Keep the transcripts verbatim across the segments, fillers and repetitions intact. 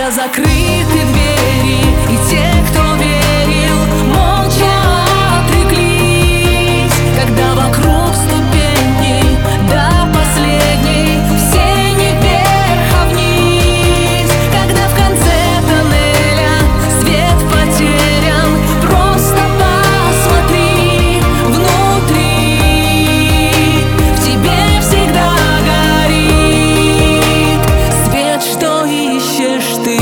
Когда закрыты двери, и те, кто верил, молча отреклись. Когда вокруг ступени до последней, все не вверх, а вниз. Когда в конце тоннеля свет потерян, просто посмотри внутри. В тебе всегда горит свет, что ищешь ты.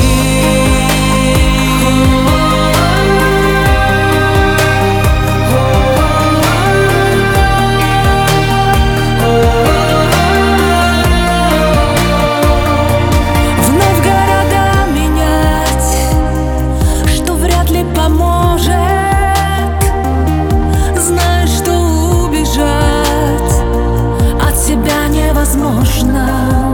Вновь города менять, что вряд ли поможет. Знаешь, что убежать от себя невозможно.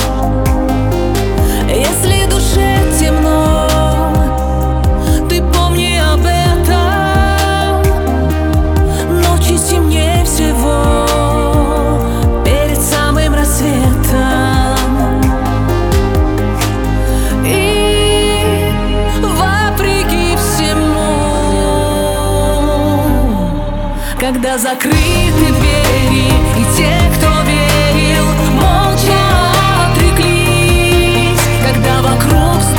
Если душе темно, ты помни об этом. Ночи темнее всего перед самым рассветом. И вопреки всему, когда закрыты двери, и те, кто верил, молча отреклись. Когда вокруг